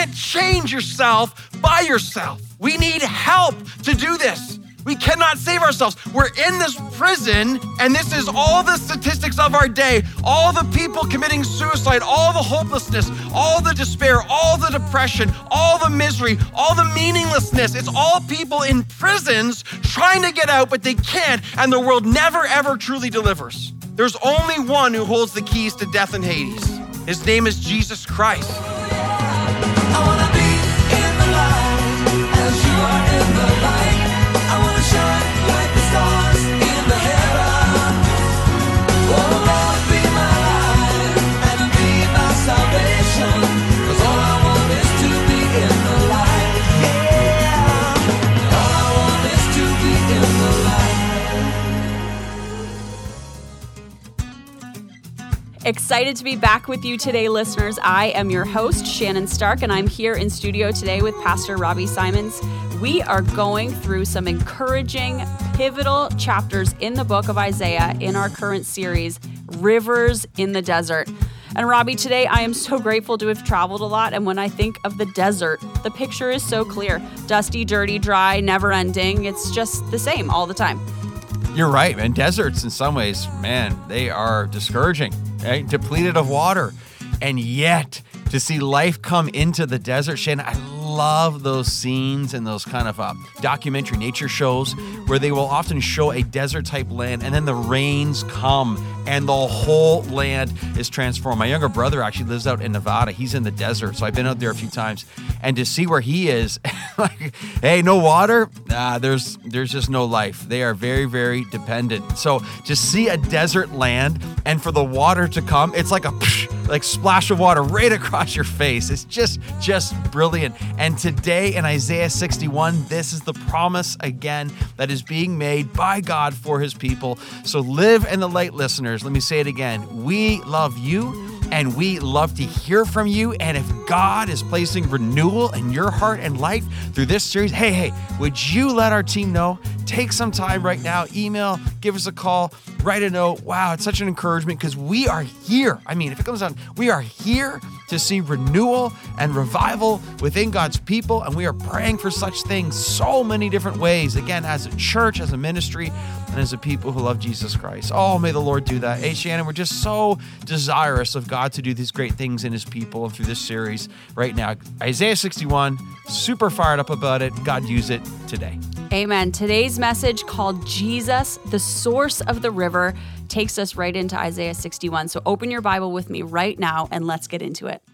can't change yourself by yourself. We need help to do this. We cannot save ourselves. We're in this prison, and this is all the statistics of our day, all the people committing suicide, all the hopelessness, all the despair, all the depression, all the misery, all the meaninglessness. It's all people in prisons trying to get out, but they can't, and the world never, ever truly delivers. There's only one who holds the keys to death and Hades. His name is Jesus Christ. I wanna be in the light as you are in the light. I wanna shine like the stars in the heaven. Oh Lord, be my light and be my salvation. 'Cause all I want is to be in the light. Yeah. All I want is to be in the light. Excited to be back with you today, listeners. I am your host, Shannon Stark, and I'm here in studio today with Pastor Robbie Simons. We are going through some encouraging, pivotal chapters in the book of Isaiah in our current series, Rivers in the Desert. And Robbie, today I am so grateful to have traveled a lot, and when I think of the desert, the picture is so clear. Dusty, dirty, dry, never-ending. It's just the same all the time. You're right, man. Deserts, in some ways, man, they are discouraging, right? Depleted of water. And yet, to see life come into the desert, Shannon, I love those scenes and those kind of documentary nature shows where they will often show a desert-type land, and then the rains come, and the whole land is transformed. My younger brother actually lives out in Nevada. He's in the desert, so I've been out there a few times. And to see where he is, like, hey, no water? There's just no life. They are very, very dependent. So to see a desert land and for the water to come, it's like a splash of water right across your face. It's just brilliant. And today in Isaiah 61, this is the promise again that is being made by God for his people. So live in the light, listeners. Let me say it again. We love you. And we love to hear from you. And if God is placing renewal in your heart and life through this series, hey, would you let our team know? Take some time right now, email, give us a call, write a note. Wow, it's such an encouragement because we are here. I mean, if it comes down, we are here to see renewal and revival within God's people. And we are praying for such things so many different ways. Again, as a church, as a ministry, and as a people who love Jesus Christ. Oh, may the Lord do that. Hey, Shannon, we're just so desirous of God to do these great things in his people and through this series right now. Isaiah 61, super fired up about it. God, use it today. Amen. Today's message, called Jesus, the source of the river, takes us right into Isaiah 61. So open your Bible with me right now and let's get into it.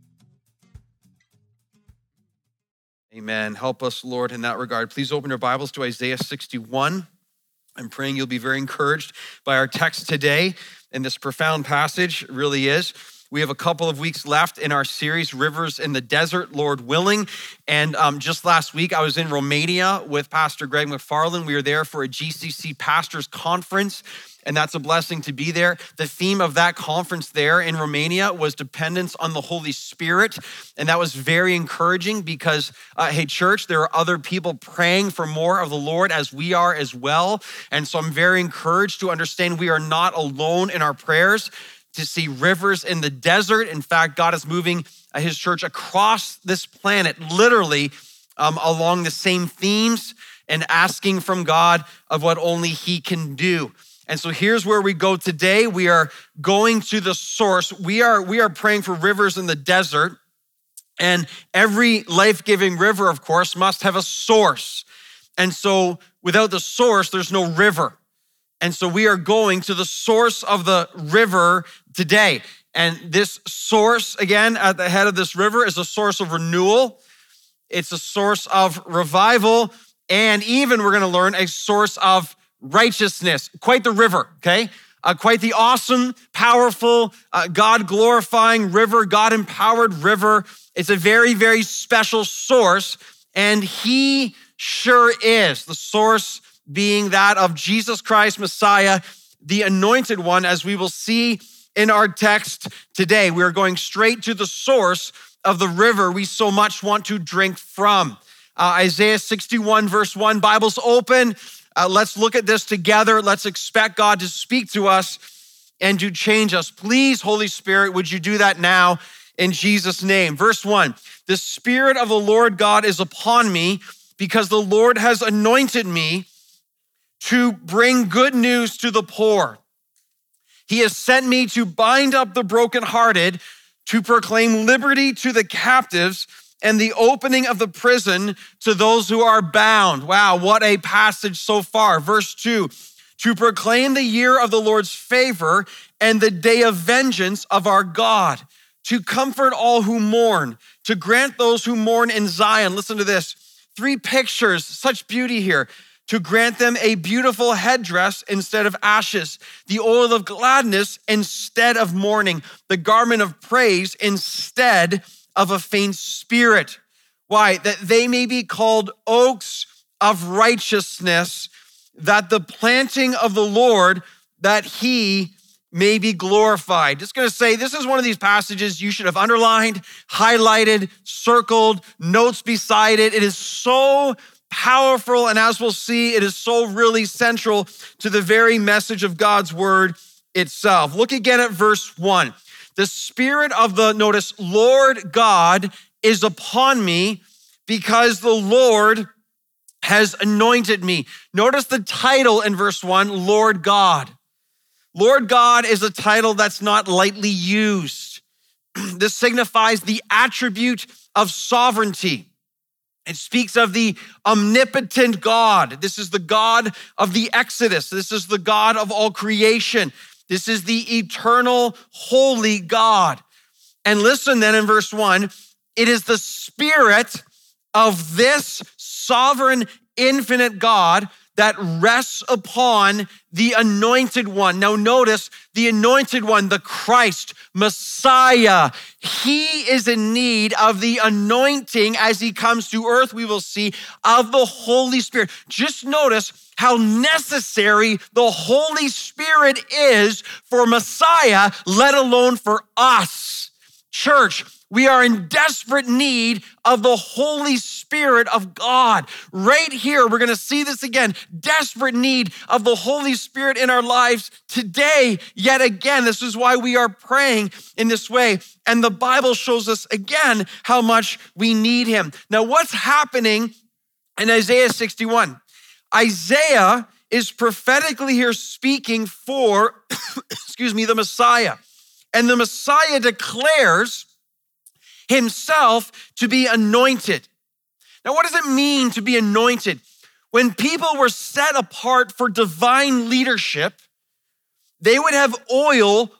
Amen. Help us, Lord, in that regard. Please open your Bibles to Isaiah 61. I'm praying you'll be very encouraged by our text today. And this profound passage really is. We have a couple of weeks left in our series, Rivers in the Desert, Lord willing. And just last week, I was in Romania with Pastor Greg McFarland. We were there for a GCC Pastors Conference, and that's a blessing to be there. The theme of that conference there in Romania was dependence on the Holy Spirit. And that was very encouraging because, hey, church, there are other people praying for more of the Lord as we are as well. And so I'm very encouraged to understand we are not alone in our prayers to see rivers in the desert. In fact, God is moving his church across this planet, literally along the same themes and asking from God of what only he can do. And so here's where we go today. We are going to the source. We are praying for rivers in the desert. And every life-giving river, of course, must have a source. And so without the source, there's no river. And so we are going to the source of the river today. And this source, again, at the head of this river is a source of renewal. It's a source of revival. And even, we're going to learn, a source of righteousness. Quite the river, okay? Quite the awesome, powerful, God-glorifying river, God-empowered river. It's a very, very special source. And he sure is. The source being that of Jesus Christ, Messiah, the anointed one, as we will see in our text today. We are going straight to the source of the river we so much want to drink from. Isaiah 61, verse 1, Bible's open. Let's look at this together. Let's expect God to speak to us and to change us. Please, Holy Spirit, would you do that now in Jesus' name. Verse 1, the Spirit of the Lord God is upon me because the Lord has anointed me to bring good news to the poor. He has sent me to bind up the brokenhearted, to proclaim liberty to the captives and the opening of the prison to those who are bound. Wow, what a passage so far. Verse 2, to proclaim the year of the Lord's favor and the day of vengeance of our God, to comfort all who mourn, to grant those who mourn in Zion. Listen to this. 3 pictures, such beauty here. To grant them a beautiful headdress instead of ashes, the oil of gladness instead of mourning, the garment of praise instead of a faint spirit. Why? That they may be called oaks of righteousness, that the planting of the Lord, that he may be glorified. Just gonna say, this is one of these passages you should have underlined, highlighted, circled, notes beside it. It is so powerful, and as we'll see, it is so really central to the very message of God's word itself. Look again at verse 1. The Spirit of the, notice, Lord God is upon me because the Lord has anointed me. Notice the title in verse 1, Lord God. Lord God is a title that's not lightly used. This signifies the attribute of sovereignty. It speaks of the omnipotent God. This is the God of the Exodus. This is the God of all creation. This is the eternal, holy God. And listen then in verse 1, it is the Spirit of this sovereign, infinite God that rests upon the anointed one. Now notice the anointed one, the Christ, Messiah. He is in need of the anointing as he comes to earth, we will see, of the Holy Spirit. Just notice how necessary the Holy Spirit is for Messiah, let alone for us. Church, we are in desperate need of the Holy Spirit of God. Right here, we're gonna see this again. Desperate need of the Holy Spirit in our lives today, yet again. This is why we are praying in this way. And the Bible shows us again how much we need him. Now, what's happening in Isaiah 61? Isaiah is prophetically here speaking for, the Messiah. And the Messiah declares himself to be anointed. Now, what does it mean to be anointed? When people were set apart for divine leadership, they would have oil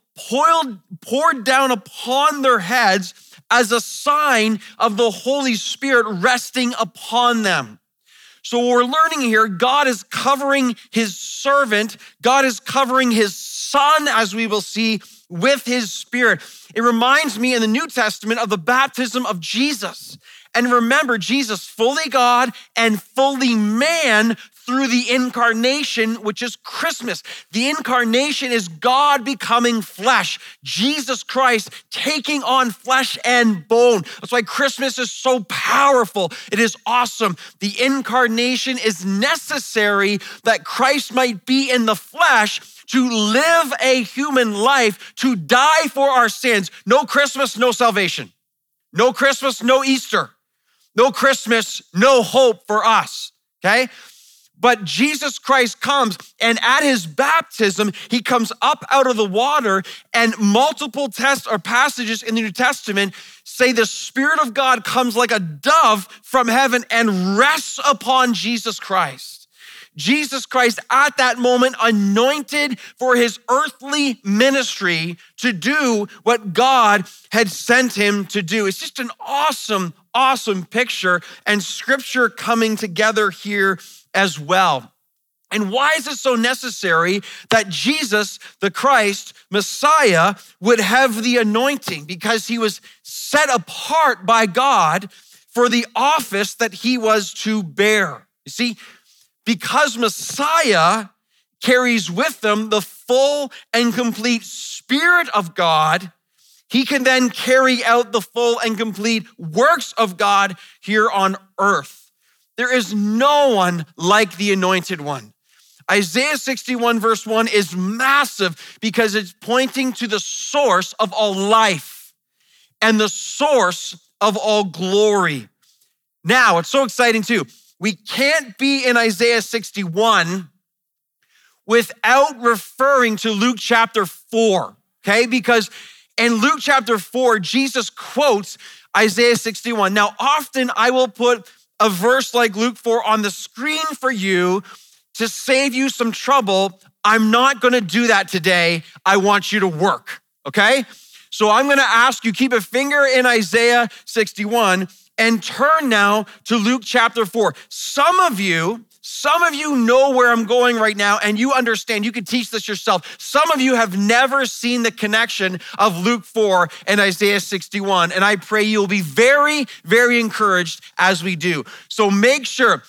poured down upon their heads as a sign of the Holy Spirit resting upon them. So what we're learning here, God is covering his servant. God is covering his son, as we will see, with his Spirit. It reminds me in the New Testament of the baptism of Jesus. And remember, Jesus, fully God and fully man through the incarnation, which is Christmas. The incarnation is God becoming flesh. Jesus Christ taking on flesh and bone. That's why Christmas is so powerful. It is awesome. The incarnation is necessary that Christ might be in the flesh to live a human life, to die for our sins. No Christmas, no salvation. No Christmas, no Easter. No Christmas, no hope for us, okay? But Jesus Christ comes, and at his baptism, he comes up out of the water, and multiple texts or passages in the New Testament say the Spirit of God comes like a dove from heaven and rests upon Jesus Christ. Jesus Christ at that moment anointed for his earthly ministry to do what God had sent him to do. It's just an awesome, awesome picture and scripture coming together here as well. And why is it so necessary that Jesus, the Christ, Messiah, would have the anointing? Because he was set apart by God for the office that he was to bear. You see, because Messiah carries with them the full and complete Spirit of God, he can then carry out the full and complete works of God here on earth. There is no one like the Anointed One. Isaiah 61 verse 1 is massive because it's pointing to the source of all life. and the source of all glory. Now, it's so exciting too. We can't be in Isaiah 61 without referring to Luke chapter 4, okay? Because in Luke chapter 4, Jesus quotes Isaiah 61. Now, often I will put a verse like Luke 4 on the screen for you to save you some trouble. I'm not gonna do that today. I want you to work, okay? So I'm gonna ask you, keep a finger in Isaiah 61 and turn now to Luke chapter 4. Some of you know where I'm going right now and you understand, you can teach this yourself. Some of you have never seen the connection of Luke 4 and Isaiah 61, and I pray you'll be very, very encouraged as we do. So make sure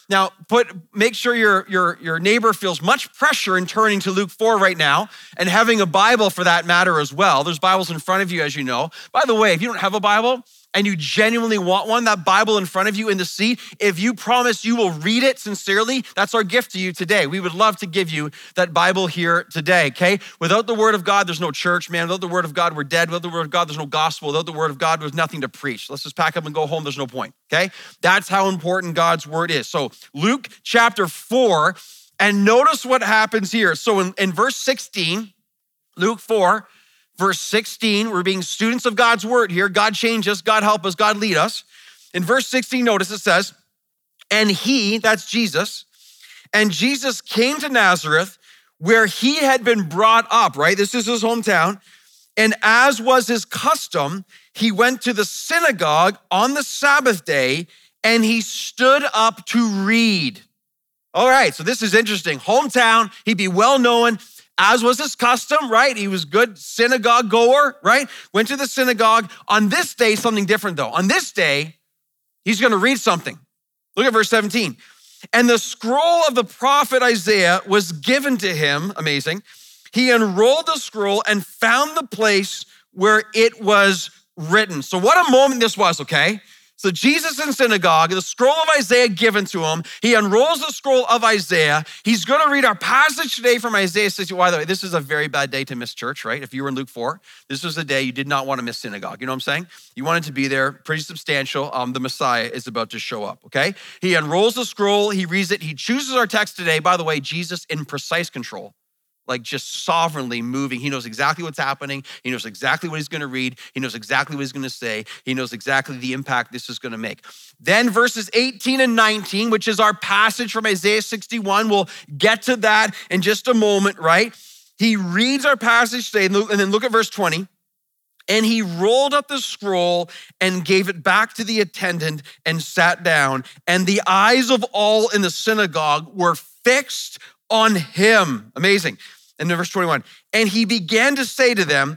your neighbor feels much pressure in turning to Luke 4 right now and having a Bible for that matter as well. There's Bibles in front of you, as you know. By the way, if you don't have a Bible, and you genuinely want one, that Bible in front of you in the seat, if you promise you will read it sincerely, that's our gift to you today. We would love to give you that Bible here today, okay? Without the word of God, there's no church, man. Without the word of God, we're dead. Without the word of God, there's no gospel. Without the word of God, there's nothing to preach. Let's just pack up and go home. There's no point, okay? That's how important God's word is. So Luke chapter 4, and notice what happens here. So in verse 16, Luke 4, Verse 16, we're being students of God's word here. God change us, God help us, God lead us. In verse 16, notice it says, and he, that's Jesus, and Jesus came to Nazareth where he had been brought up, right? This is his hometown. And as was his custom, he went to the synagogue on the Sabbath day and he stood up to read. All right, so this is interesting. Hometown, he'd be well known. As was his custom, right? He was good synagogue goer, right? Went to the synagogue. On this day, something different though. On this day, he's gonna read something. Look at verse 17. And the scroll of the prophet Isaiah was given to him, amazing. He unrolled the scroll and found the place where it was written. So what a moment this was, okay? So Jesus in synagogue, the scroll of Isaiah given to him. He unrolls the scroll of Isaiah. He's going to read our passage today from Isaiah 60. By the way, this is a very bad day to miss church, right? If you were in Luke 4, this was a day you did not want to miss synagogue. You know what I'm saying? You wanted to be there, pretty substantial. The Messiah is about to show up, okay? He unrolls the scroll. He reads it. He chooses our text today. By the way, Jesus in precise control. Like just sovereignly moving. He knows exactly what's happening. He knows exactly what he's going to read. He knows exactly what he's going to say. He knows exactly the impact this is going to make. Then verses 18 and 19, which is our passage from Isaiah 61. We'll get to that in just a moment, right? He reads our passage today, and then look at verse 20. And he rolled up the scroll and gave it back to the attendant and sat down. And the eyes of all in the synagogue were fixed on him. Amazing. And then verse 21, and he began to say to them,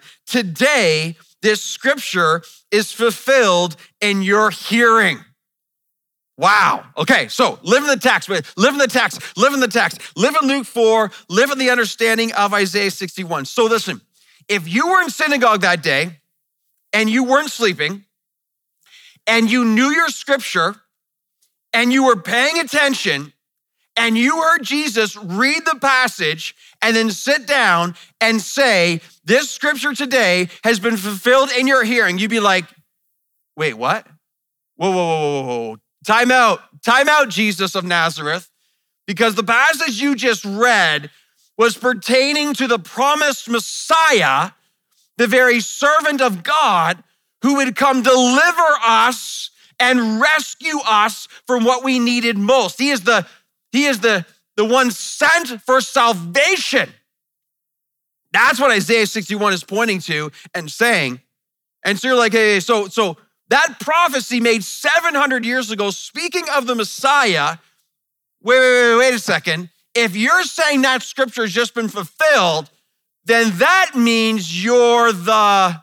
today this scripture is fulfilled in your hearing. Wow. Okay, so live in the text, live in the text, live in the text, live in Luke 4, live in the understanding of Isaiah 61. So listen, if you were in synagogue that day and you weren't sleeping and you knew your scripture and you were paying attention and you heard Jesus read the passage and then sit down and say, this scripture today has been fulfilled in your hearing, you'd be like, wait, what? Whoa. Time out, Jesus of Nazareth, because the passage you just read was pertaining to the promised Messiah, the very servant of God who would come deliver us and rescue us from what we needed most. He is the one sent for salvation. That's what Isaiah 61 is pointing to and saying. And so you're like, hey, so that prophecy made 700 years ago, speaking of the Messiah, wait a second. If you're saying that scripture has just been fulfilled, then that means you're the...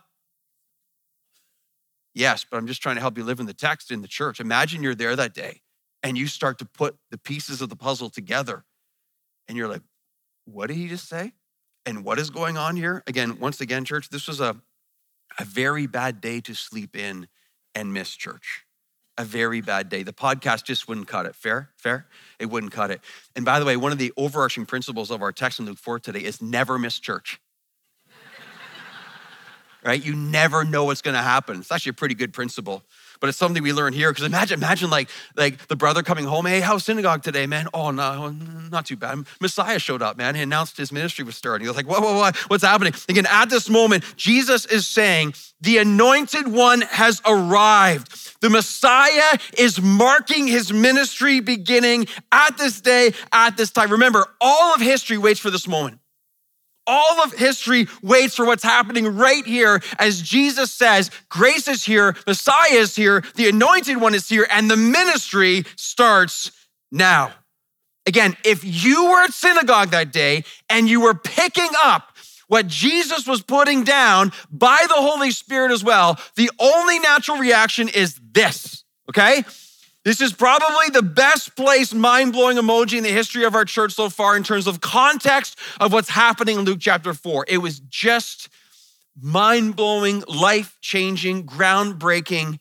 Yes, but I'm just trying to help you live in the text in the church. Imagine you're there that day and you start to put the pieces of the puzzle together and you're like, what did he just say? And what is going on here? Once again, church, this was a very bad day to sleep in and miss church. A very bad day. The podcast just wouldn't cut it. Fair? It wouldn't cut it. And by the way, one of the overarching principles of our text in Luke 4 today is never miss church. right? You never know what's gonna happen. It's actually a pretty good principle, but it's something we learn here, because imagine like the brother coming home, hey, how's synagogue today, man? Oh, no, not too bad. Messiah showed up, man. He announced his ministry was starting. He was like, what's happening? Again, at this moment, Jesus is saying, the anointed one has arrived. The Messiah is marking his ministry beginning at this day, at this time. Remember, all of history waits for this moment. All of history waits for what's happening right here as Jesus says, grace is here, Messiah is here, the anointed one is here, and the ministry starts now. Again, if you were at synagogue that day and you were picking up what Jesus was putting down by the Holy Spirit as well, the only natural reaction is this, okay? This is probably the best placed mind-blowing emoji in the history of our church so far in terms of context of what's happening in Luke chapter 4. It was just mind-blowing, life-changing, groundbreaking,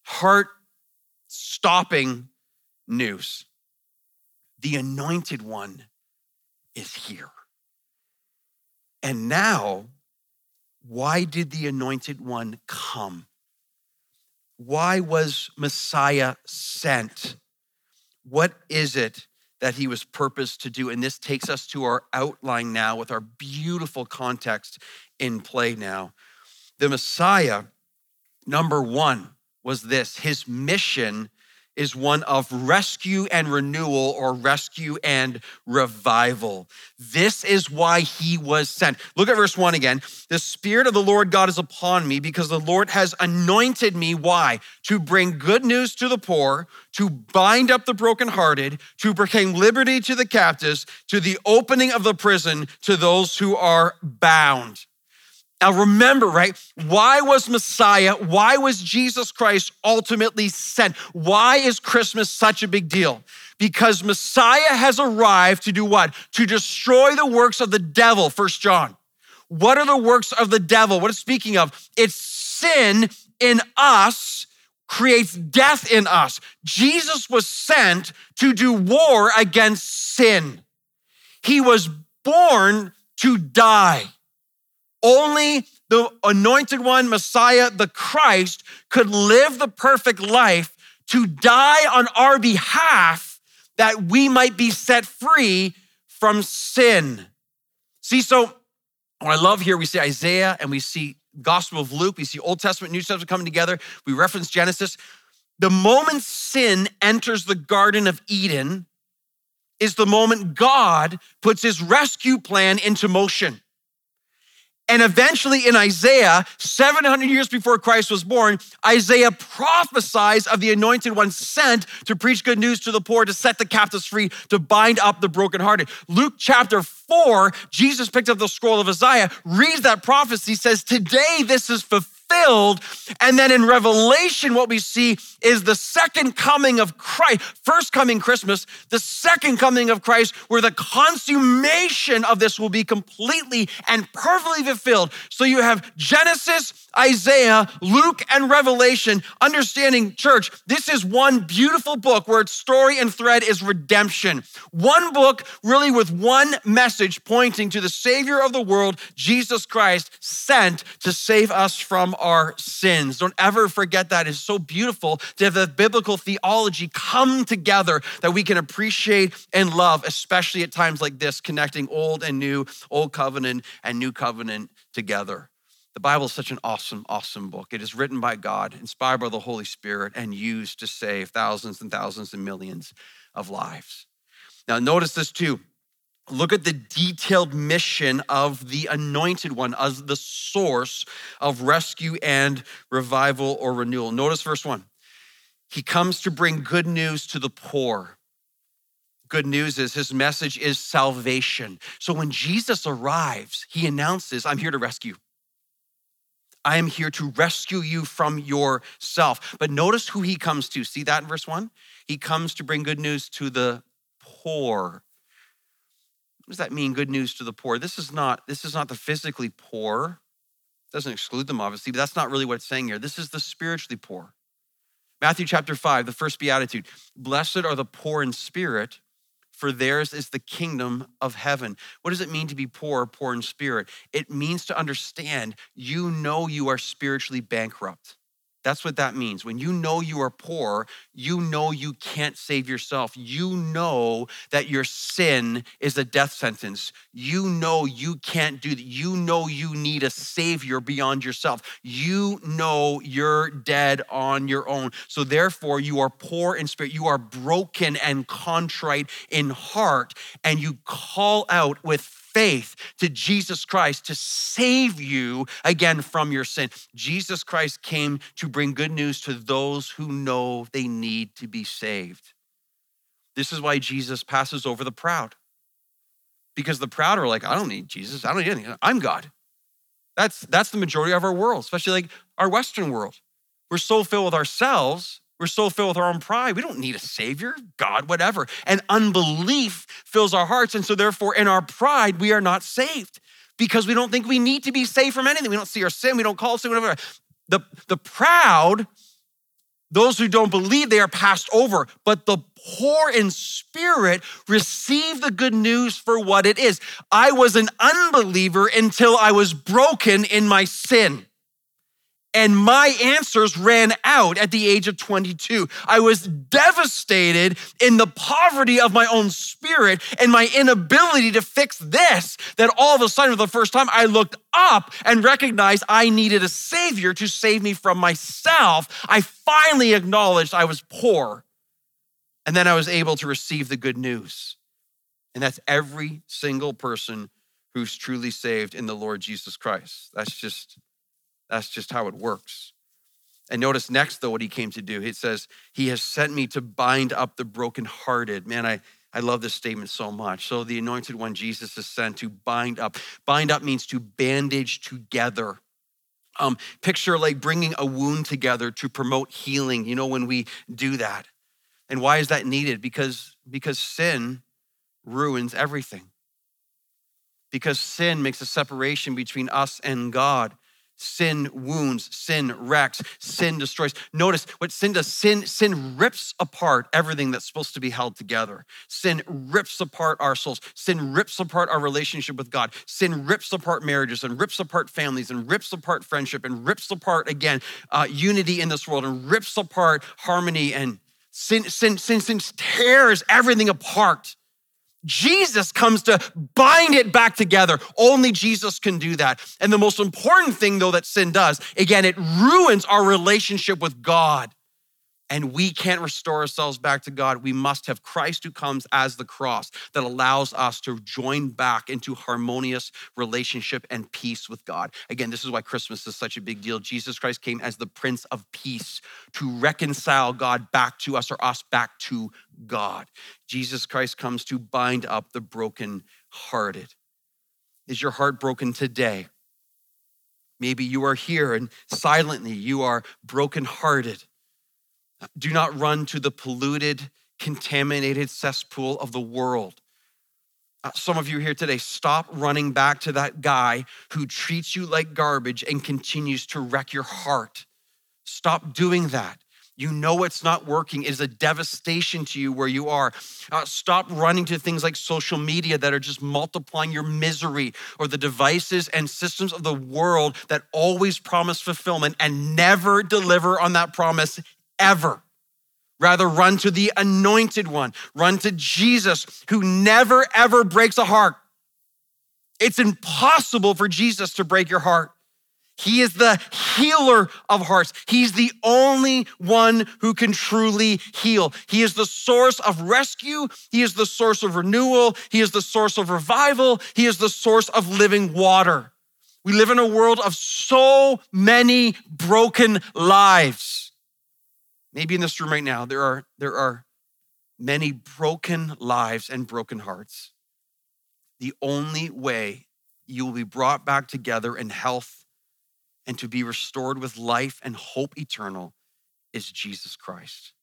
heart-stopping news. The anointed one is here. And now, why did the anointed one come? Why was Messiah sent? What is it that he was purposed to do? And this takes us to our outline now with our beautiful context in play now. The Messiah, number one, was this. His mission is one of rescue and renewal, or rescue and revival. This is why he was sent. Look at verse 1 again. The Spirit of the Lord God is upon me, because the Lord has anointed me. Why? To bring good news to the poor, to bind up the brokenhearted, to proclaim liberty to the captives, to the opening of the prison to those who are bound. Now remember, right? Why was Messiah, why was Jesus Christ ultimately sent? Why is Christmas such a big deal? Because Messiah has arrived to do what? To destroy the works of the devil, 1 John. What are the works of the devil? What it's speaking of? It's sin in us creates death in us. Jesus was sent to do war against sin. He was born to die. Only the anointed one, Messiah, the Christ, could live the perfect life to die on our behalf that we might be set free from sin. See, so what I love here, we see Isaiah and we see Gospel of Luke, we see Old Testament, New Testament coming together. We reference Genesis. The moment sin enters the Garden of Eden is the moment God puts his rescue plan into motion. And eventually in Isaiah, 700 years before Christ was born, Isaiah prophesies of the anointed one sent to preach good news to the poor, to set the captives free, to bind up the brokenhearted. Luke chapter 4, Jesus picked up the scroll of Isaiah, reads that prophecy, says, today this is fulfilled. And then in Revelation, what we see is the second coming of Christ, first coming Christmas, the second coming of Christ, where the consummation of this will be completely and perfectly fulfilled. So you have Genesis, Isaiah, Luke, and Revelation, understanding, church, this is one beautiful book where its story and thread is redemption. One book really with one message pointing to the Savior of the world, Jesus Christ, sent to save us from our sins. Don't ever forget that. It's so beautiful to have the biblical theology come together that we can appreciate and love, especially at times like this, connecting old and new, old covenant and new covenant together. The Bible is such an awesome, awesome book. It is written by God, inspired by the Holy Spirit, and used to save thousands and thousands and millions of lives. Now, notice this too. Look at the detailed mission of the anointed one as the source of rescue and revival or renewal. Notice verse 1. He comes to bring good news to the poor. Good news is his message is salvation. So when Jesus arrives, he announces, I'm here to rescue. I am here to rescue you from yourself. But notice who he comes to. See that in verse 1? He comes to bring good news to the poor. What does that mean, good news to the poor? This is not the physically poor. It doesn't exclude them, obviously, but that's not really what it's saying here. This is the spiritually poor. Matthew chapter 5, the first beatitude. Blessed are the poor in spirit, for theirs is the kingdom of heaven. What does it mean to be poor in spirit? It means to understand you know you are spiritually bankrupt. That's what that means. When you know you are poor, you know you can't save yourself. You know that your sin is a death sentence. You know you can't do that. You know you need a savior beyond yourself. You know you're dead on your own. So therefore, you are poor in spirit. You are broken and contrite in heart, and you call out with faith to Jesus Christ to save you again from your sin. Jesus Christ came to bring good news to those who know they need to be saved. This is why Jesus passes over the proud. Because the proud are like, I don't need Jesus. I don't need anything. I'm God. That's the majority of our world, especially like our Western world. We're so filled with ourselves. We're so filled with our own pride. We don't need a savior, God, whatever. And unbelief fills our hearts. And so therefore, in our pride, we are not saved because we don't think we need to be saved from anything. We don't see our sin. We don't call sin, whatever. The proud, those who don't believe, they are passed over. But the poor in spirit receive the good news for what it is. I was an unbeliever until I was broken in my sin. And my answers ran out at the age of 22. I was devastated in the poverty of my own spirit and my inability to fix this, that all of a sudden, for the first time, I looked up and recognized I needed a savior to save me from myself. I finally acknowledged I was poor. And then I was able to receive the good news. And that's every single person who's truly saved in the Lord Jesus Christ. That's just how it works. And notice next, though, what he came to do. It says, he has sent me to bind up the brokenhearted. Man, I love this statement so much. So the anointed one, Jesus, is sent to bind up. Bind up means to bandage together. Picture like bringing a wound together to promote healing, when we do that. And why is that needed? Because sin ruins everything. Because sin makes a separation between us and God. Sin wounds, sin wrecks, sin destroys. Notice what sin does. Sin rips apart everything that's supposed to be held together. Sin rips apart our souls. Sin rips apart our relationship with God. Sin rips apart marriages and rips apart families and rips apart friendship and rips apart, again, unity in this world and rips apart harmony. And sin tears everything apart. Jesus comes to bind it back together. Only Jesus can do that. And the most important thing, though, that sin does, again, it ruins our relationship with God. And we can't restore ourselves back to God. We must have Christ who comes as the cross that allows us to join back into harmonious relationship and peace with God. Again, this is why Christmas is such a big deal. Jesus Christ came as the Prince of Peace to reconcile God back to us, or us back to God. Jesus Christ comes to bind up the brokenhearted. Is your heart broken today? Maybe you are here and silently you are brokenhearted. Do not run to the polluted, contaminated cesspool of the world. Some of you here today, stop running back to that guy who treats you like garbage and continues to wreck your heart. Stop doing that. You know it's not working. It is a devastation to you where you are. Stop running to things like social media that are just multiplying your misery, or the devices and systems of the world that always promise fulfillment and never deliver on that promise ever. Rather, run to the anointed one. Run to Jesus, who never, ever breaks a heart. It's impossible for Jesus to break your heart. He is the healer of hearts. He's the only one who can truly heal. He is the source of rescue. He is the source of renewal. He is the source of revival. He is the source of living water. We live in a world of so many broken lives. Maybe in this room right now, there are many broken lives and broken hearts. The only way you will be brought back together in health and to be restored with life and hope eternal is Jesus Christ.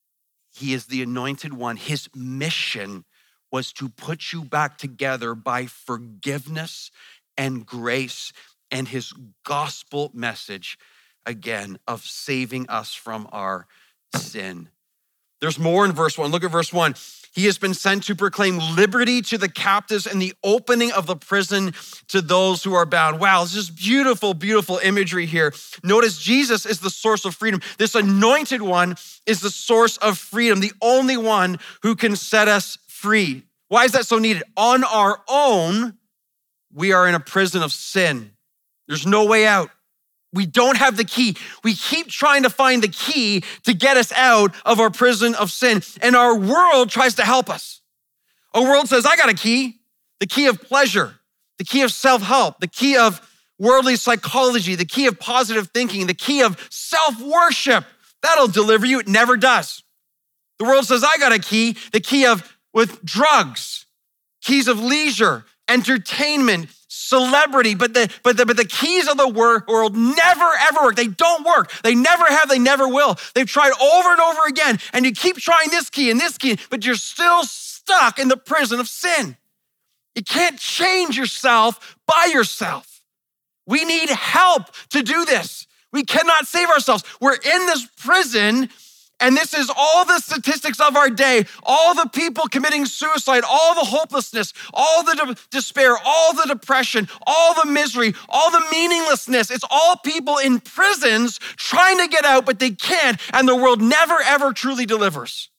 He is the anointed one. His mission was to put you back together by forgiveness and grace, and his gospel message, again, of saving us from our sin. There's more in verse 1. Look at verse 1. He has been sent to proclaim liberty to the captives and the opening of the prison to those who are bound. Wow, this is beautiful, beautiful imagery here. Notice Jesus is the source of freedom. This anointed one is the source of freedom, the only one who can set us free. Why is that so needed? On our own, we are in a prison of sin. There's no way out. We don't have the key. We keep trying to find the key to get us out of our prison of sin. And our world tries to help us. Our world says, I got a key, the key of pleasure, the key of self-help, the key of worldly psychology, the key of positive thinking, the key of self-worship. That'll deliver you. It never does. The world says, I got a key, the key of with drugs, keys of leisure, entertainment, celebrity, but the keys of the world never ever work. They don't work. They never have, they never will. They've tried over and over again, and you keep trying this key and this key, but you're still stuck in the prison of sin. You can't change yourself by yourself. We need help to do this. We cannot save ourselves. We're in this prison. And this is all the statistics of our day, all the people committing suicide, all the hopelessness, all the despair, all the depression, all the misery, all the meaninglessness. It's all people in prisons trying to get out, but they can't, and the world never, ever truly delivers.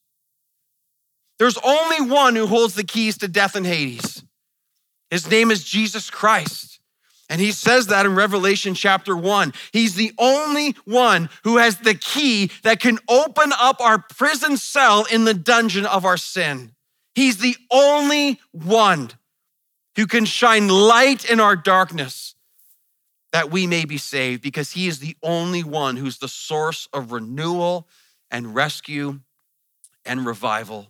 There's only one who holds the keys to death and Hades. His name is Jesus Christ. And he says that in Revelation chapter 1. He's the only one who has the key that can open up our prison cell in the dungeon of our sin. He's the only one who can shine light in our darkness that we may be saved, because he is the only one who's the source of renewal and rescue and revival.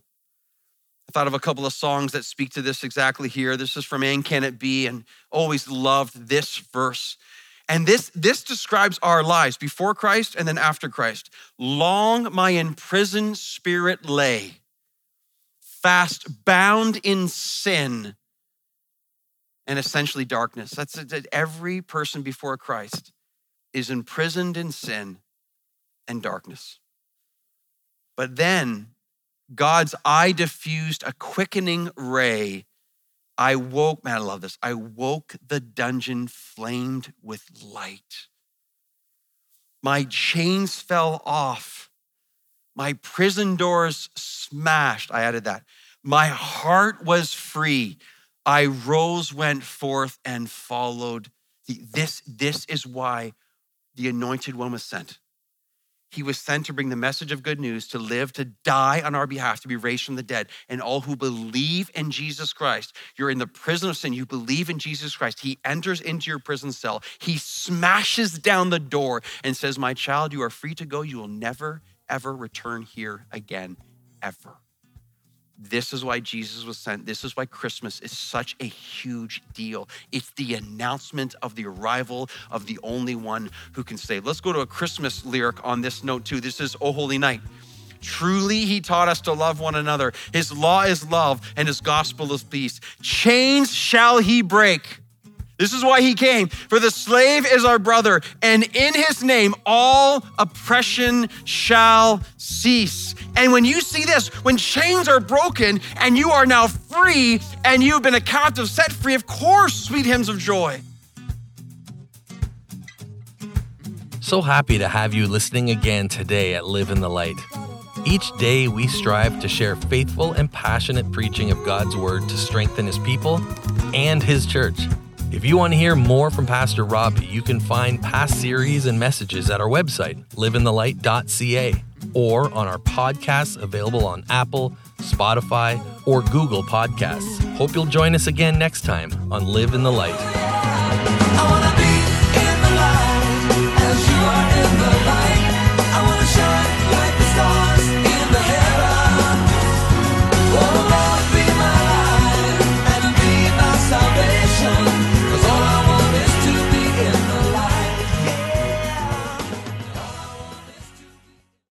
I thought of a couple of songs that speak to this exactly here. This is from And Can It Be, and always loved this verse. And this describes our lives before Christ and then after Christ. Long my imprisoned spirit lay, fast bound in sin and essentially darkness. That's every person before Christ is imprisoned in sin and darkness. But then God's eye diffused a quickening ray. I woke the dungeon flamed with light. My chains fell off. My prison doors smashed. I added that. My heart was free. I rose, went forth, and followed. This is why the anointed one was sent. He was sent to bring the message of good news, to live, to die on our behalf, to be raised from the dead. And all who believe in Jesus Christ, you're in the prison of sin, you believe in Jesus Christ. He enters into your prison cell. He smashes down the door and says, my child, you are free to go. You will never, ever return here again, ever. This is why Jesus was sent. This is why Christmas is such a huge deal. It's the announcement of the arrival of the only one who can save. Let's go to a Christmas lyric on this note too. This is O Holy Night. Truly, he taught us to love one another. His law is love and his gospel is peace. Chains shall he break. This is why he came. For the slave is our brother, and in his name all oppression shall cease. And when you see this, when chains are broken and you are now free and you've been a captive set free, of course, sweet hymns of joy. So happy to have you listening again today at Live in the Light. Each day we strive to share faithful and passionate preaching of God's word to strengthen his people and his church. If you want to hear more from Pastor Robbie, you can find past series and messages at our website, liveinthelight.ca, or on our podcasts available on Apple, Spotify, or Google Podcasts. Hope you'll join us again next time on Live in the Light. I wanna be